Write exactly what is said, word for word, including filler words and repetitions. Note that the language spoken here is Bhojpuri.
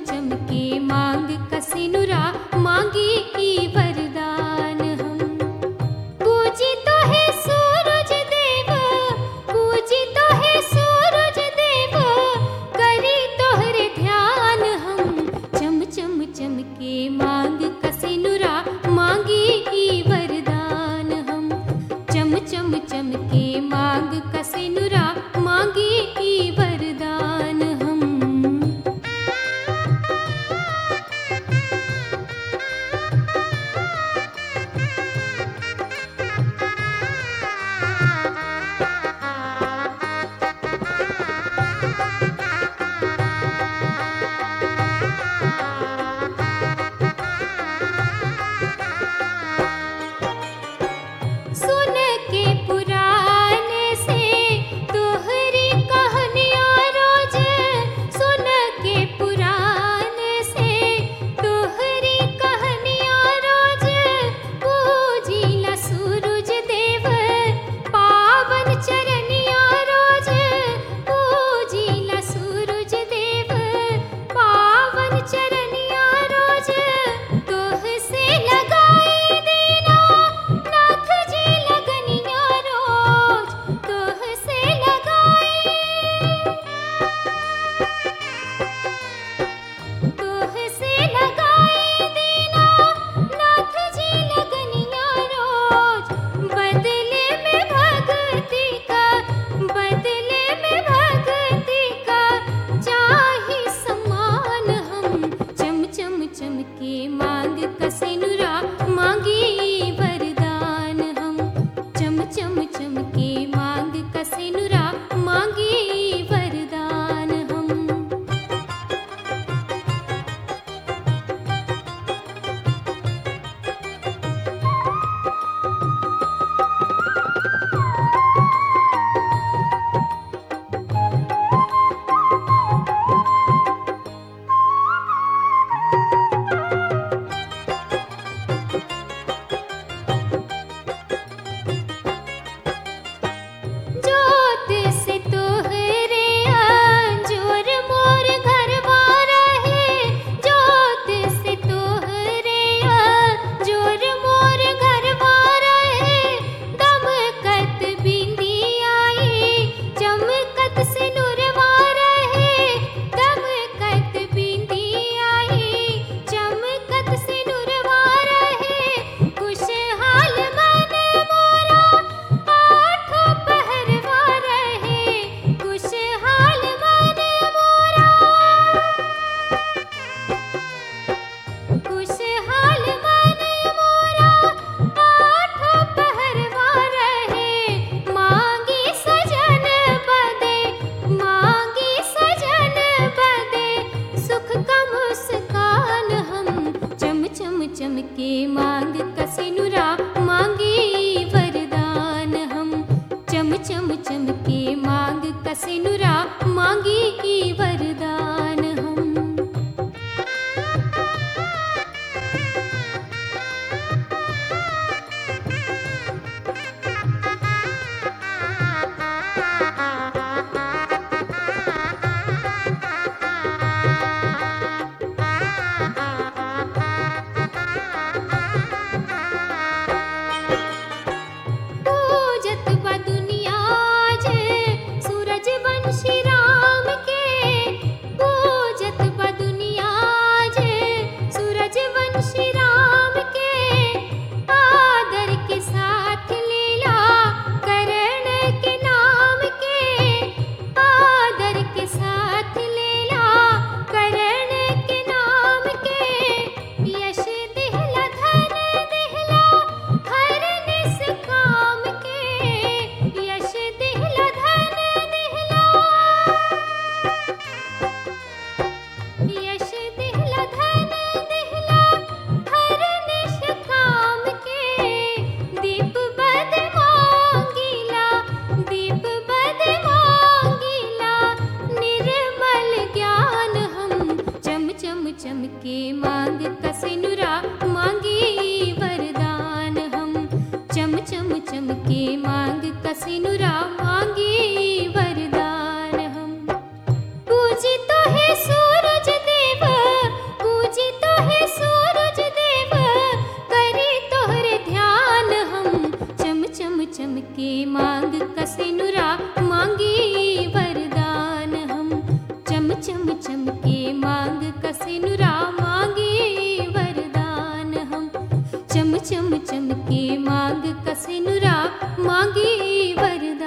चमके मांग कसिनुरा मांगी ई वरदान हम। पूजी तो है सूरज देव, पूजी तो है सूरज देव, करी तोहरे ध्यान हम। चम चम चमके मांग कसिनुरा मांगी ई वरदान हम। चम चम चमके मांग कसिनुरा मांगी ई वरदान हम। सुन के पुराने से तोहरी कहानियाँ रोज, सुन के पुराने से तोहरी कहानियाँ रोज। पूजिला सूरज देव पावन चरनियाँ रोज, पूजिला सूरज देव पावन चरनियाँ रोज। तोह से लगाई देना नाथ जी लगनियाँ रोज, तोह से लगाई, तोह से लगाई देना नाथ जी लगनियाँ रोज। बदले में भक्ति का, बदले में भक्ति का चाही सम्मान हम। चम चम चमके मांग कसिनुरा मांगी वरदान हम। चम चम चमके मांग कसिनुरा मांगी वरदान हम। जोत से तोहरे अंजोर मोर घरवा रहे, जोत से तोहरे अंजोर मोर घरवा रहे। दमकत बिंदियाई चमकत सिनुरवा रहे, दमकत बिंदियाई चमकत सिनुरवा रहे। खुशहाल मन मोरा आठों पहरवा रहे, खुशहाल मन मोरा, खुशहाल मन मोरा आठों पहरवा रहे। मांगी सजन बदे, मांगी सजन बदे सुख का मुस्कान हम। चम चम चमके मांग कसिनुरा मांगी वरदान हम। चम चम चमके मांग कसिनुरा मांगी ई वरदान हम। पूजत बा दुनिया जे सूरज वंशी राम के, पूजत बा दुनिया जे सूरज वंशी राम के। आदर के साथ लीला करण के नाम के, आदर के साथ लीला करण के नाम के। यश दिहला धन दिहला हर निस काम के, यश दिहला धन दिहला, यश दिहला धन दिहला हर निस काम के। दीप बद मांगीला, दीप बद मांगीला निर्मल ज्ञान हम। चम चम चमके मांग कसिनुरा मांगी वरदान हम। चम चम चमके मांग कसिनुरा मांगी वरदान हम। पूजी तो है सूरज देव चम चम चमके मांग कसिनुरा मांगी वरदान।